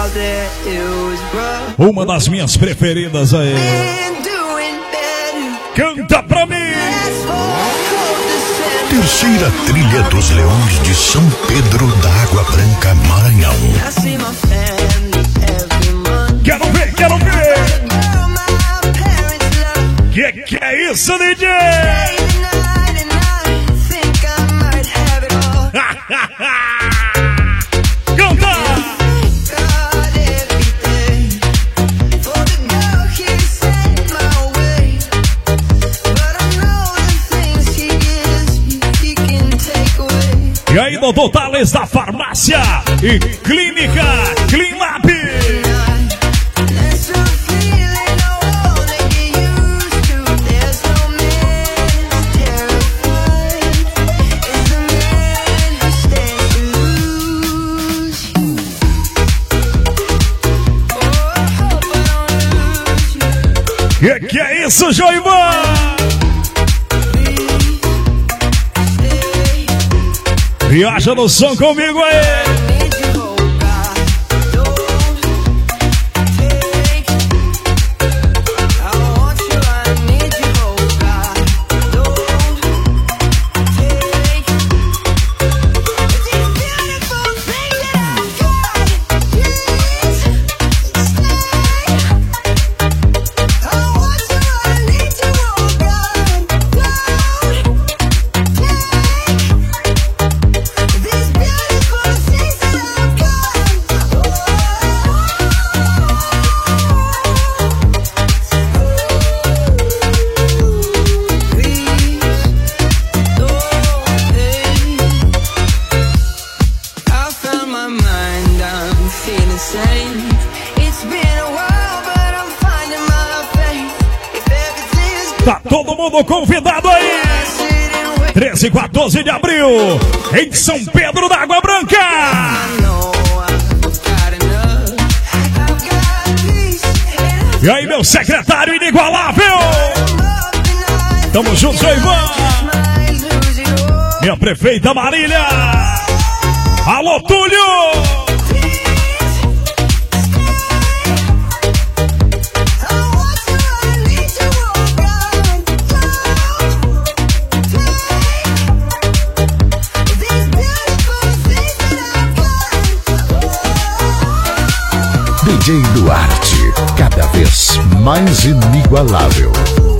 Uma das minhas preferidas aí. Canta pra mim. Terceira trilha dos Leões de São Pedro da Água Branca, Maranhão. Quero ver, quero ver. Que é isso, DJ? Canta! E aí, doutor Thales da Farmácia e Clínica Cleanlab. Que é isso, Joivan? Viaja no som comigo aí. Tá todo mundo convidado aí. 13 e 14 de abril, em São Pedro da Água Branca. E aí, meu secretário inigualável. Tamo junto, Ivan. Minha prefeita Marília. Alô, Túlio. DJ Duarte, cada vez mais inigualável.